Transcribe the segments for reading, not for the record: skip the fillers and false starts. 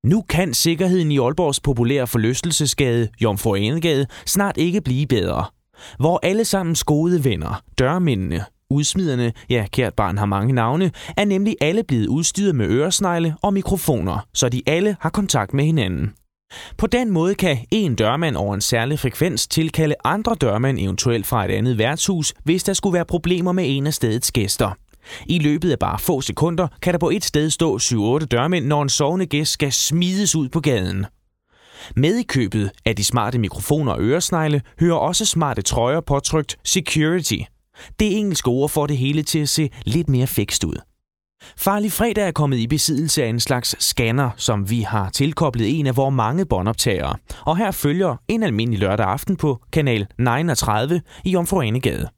Nu kan sikkerheden i Aalborgs populære forlystelsesgade, Jomfru Anegade, snart ikke blive bedre. Hvor alle sammens gode venner, dørmændene, udsmiderne, ja, kært barn har mange navne, er nemlig alle blevet udstyret med øresnegle og mikrofoner, så de alle har kontakt med hinanden. På den måde kan en dørmand over en særlig frekvens tilkalde andre dørmænd eventuelt fra et andet værtshus, hvis der skulle være problemer med en af stedets gæster. I løbet af bare få sekunder kan der på et sted stå 7-8 dørmænd, når en sovende gæst skal smides ud på gaden. Med i købet af de smarte mikrofoner og øresnegle hører også smarte trøjer påtrykt security. Det engelske ord får det hele til at se lidt mere fikst ud. Farlig Fredag er kommet i besiddelse af en slags scanner, som vi har tilkoblet en af vores mange båndoptagere. Og her følger en almindelig lørdag aften på kanal 39 i Jomfru Anegade.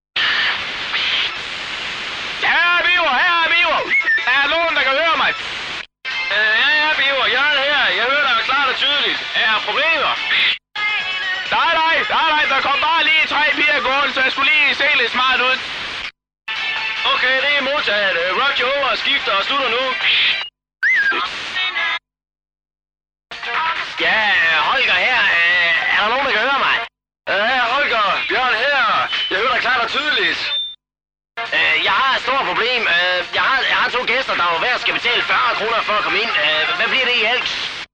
Problemer? Nej, der kom bare lige 3 piger gående, så jeg skulle lige se lidt smart ud. Okay, det er modtaget. Roger over og skifter og slutter nu. Ja, Holger her. Er der nogen, der kan høre mig? Ja, Holger. Bjørn her. Jeg hører dig klart og tydeligt. Jeg har et stort problem. Jeg har 2 gæster, der var hver skal betale 40 kroner for at komme ind. Hvad bliver det i alt?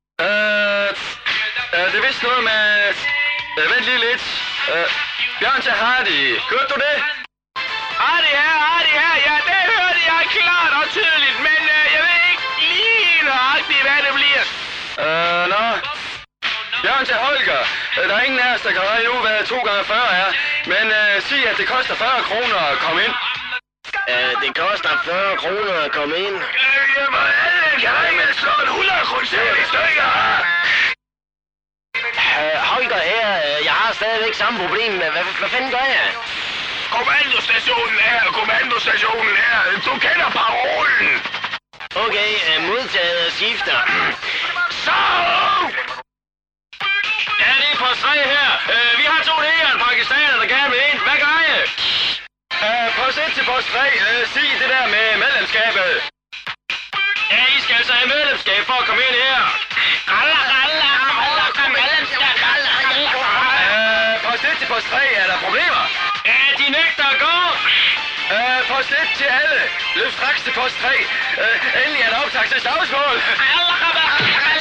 Det er vist noget med... vent lige lidt. Bjørn til Hardy. Hørte du det? Hardy her. Ja, det hørte jeg klart og tydeligt, men jeg ved ikke lige nøjagtigt, hvad det bliver. Nå. Bjørn til Holger. Der er ingen af os, der kan regne ud, hvad 2 gange 40 er. Men sig, at det koster 40 kroner at komme ind. Det koster 40 kroner at komme ind. Jamen, alle kan med sådan 100 kroner i stykker. Holger her, jeg har stadigvæk samme problem. Hvad fanden gør jeg? Kommandostationen her. Du kender parolen. Okay, modtaget skifter. Så! Ja, det er på 3 her. Vi har 2 her, en pakistaner, der gerne vil ind. Hvad gør jeg? Post 1 til post 3. Sig det der med medlemskabet. Ja, I skal altså have medlemskab for at komme ind her. Post 1 til post 3, er der problemer? Ja, de nægter at gå. Post 1 til alle. Løb straks til post 3. Endelig er der optag til slagsmål.